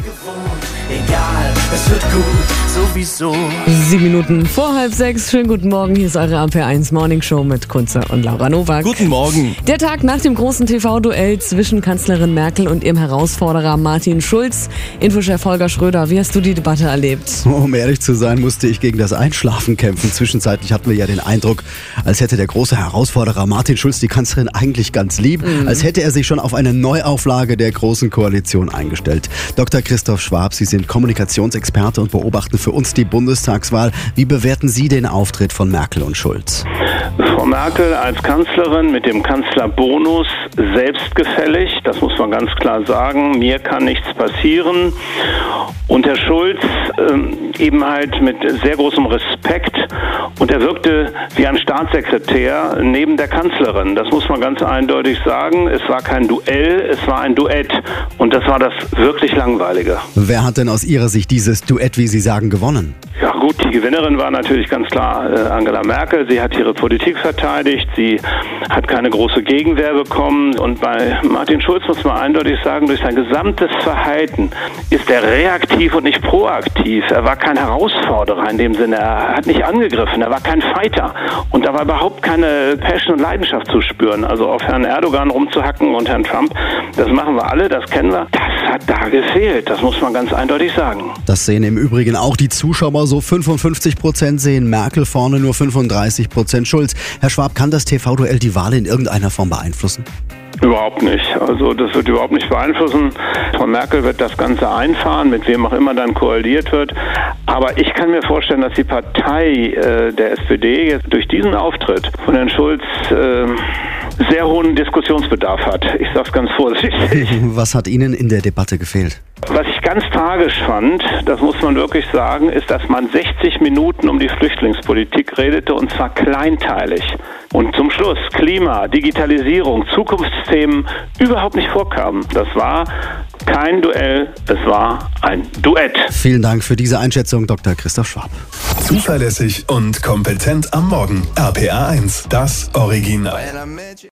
Egal, es wird gut, sowieso. 7 Minuten vor 5:30. Schönen guten Morgen. Hier ist eure RPR1 Morning Show mit Kunze und Laura Nowak. Guten Morgen. Der Tag nach dem großen TV-Duell zwischen Kanzlerin Merkel und ihrem Herausforderer Martin Schulz. Infochef Holger Schröder, wie hast du die Debatte erlebt? Um ehrlich zu sein, musste ich gegen das Einschlafen kämpfen. Zwischenzeitlich hatten wir ja den Eindruck, als hätte der große Herausforderer Martin Schulz die Kanzlerin eigentlich ganz lieb, als hätte er sich schon auf eine Neuauflage der Großen Koalition eingestellt. Dr. Christoph Schwab, Sie sind Kommunikationsexperte und beobachten für uns die Bundestagswahl. Wie bewerten Sie den Auftritt von Merkel und Schulz? Frau Merkel als Kanzlerin mit dem Kanzlerbonus selbstgefällig, das muss man ganz klar sagen. Mir kann nichts passieren. Und Herr Schulz eben halt mit sehr großem Respekt, und er wirkte wie ein Staatssekretär neben der Kanzlerin. Das muss man ganz eindeutig sagen. Es war kein Duell, es war ein Duett. Und das war das wirklich Langweilige. Wer hat denn aus Ihrer Sicht dieses Duett, wie Sie sagen, gewonnen? Ja gut, die Gewinnerin war natürlich ganz klar Angela Merkel. Sie hat ihre Politik verteidigt, sie hat keine große Gegenwehr bekommen. Und bei Martin Schulz muss man eindeutig sagen, durch sein gesamtes Verhalten ist er reaktiv und nicht proaktiv. Er war kein Herausforderer in dem Sinne, er hat nicht angegriffen, er war kein Fighter. Und da war überhaupt keine Passion und Leidenschaft zu spüren. Also auf Herrn Erdogan rumzuhacken und Herrn Trump, das machen wir alle, das kennen wir. Das hat da gefehlt, das muss man ganz eindeutig sagen. Das sehen im Übrigen auch die Zuschauer so. 55% sehen Merkel vorne, nur 35% Schulz. Herr Schwab, kann das TV-Duell die Wahl in irgendeiner Form beeinflussen? Überhaupt nicht. Also das wird überhaupt nicht beeinflussen. Frau Merkel wird das Ganze einfahren, mit wem auch immer dann koaliert wird. Aber ich kann mir vorstellen, dass die Partei der SPD jetzt durch diesen Auftritt von Herrn Schulz sehr hohen Diskussionsbedarf hat. Ich sage es ganz vorsichtig. Was hat Ihnen in der Debatte gefehlt? Was ich ganz tragisch fand, das muss man wirklich sagen, ist, dass man 60 Minuten um die Flüchtlingspolitik redete, und zwar kleinteilig. Und zum Schluss Klima, Digitalisierung, Zukunftsthemen überhaupt nicht vorkamen. Das war kein Duell, es war ein Duett. Vielen Dank für diese Einschätzung, Dr. Christoph Schwab. Zuverlässig und kompetent am Morgen. RPR1, das Original.